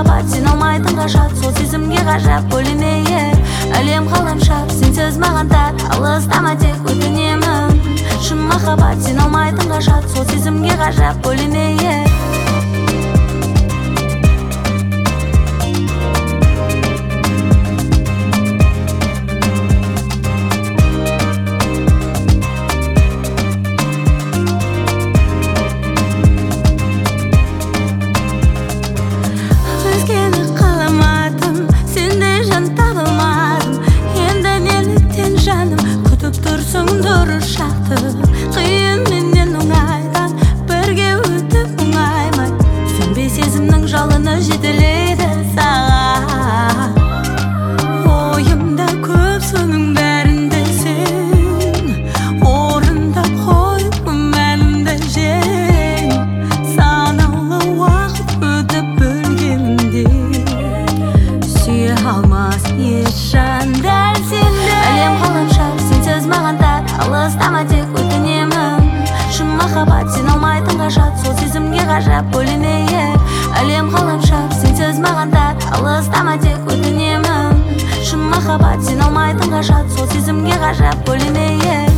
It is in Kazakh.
махаббат сен алмайтын ғажап, сол сезімге ғажап бөлемейе. Әлем ғаламшар сенсіз маған тар, алыстама тек өтінемін. Шын махаббат сен алмайтын ғажап, сол сезімге ғажап бөлемейе. Дұрыс шақты қиын менен оңайдан бірге өтіп оңаймай, сөнбей сезімнің жалыны жетелейді саған. Ойымда көп соның бәрінде сен, орындап қойып мәнімді жең. Санаулы уақыт өтіп бөлгенде сүйе алмас еш жан дәл сенде. Әлем ғаламшар сенсіз маған тар, алыстама тек өтінемін. Шын махаббат сен алмайтын ғажап, сол сезімге ғажап бөлемейе. Әлем ғаламшар сенсіз маған тар, алыстама тек өтінемін. Шын махаббат сен алмайтын ғажап, сол сезімге ғажап бөлемейе.